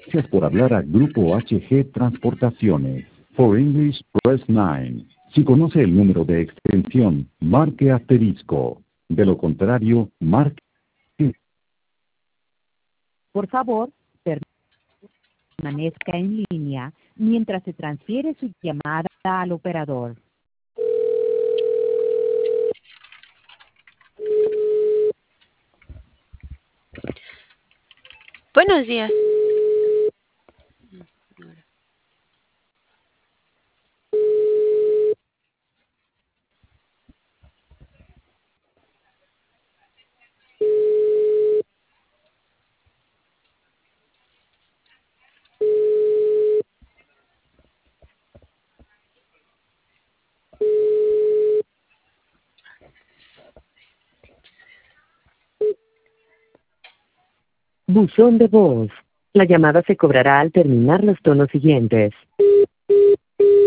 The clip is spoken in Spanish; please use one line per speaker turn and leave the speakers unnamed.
Gracias por hablar a Grupo HG Transportaciones. For English, press 9. Si conoce el número de extensión, marque asterisco. De lo contrario, marque...
Por favor, permanezca en línea mientras se transfiere su llamada al operador.
Buenos días.
Buzón de voz. La llamada se cobrará al terminar los tonos siguientes.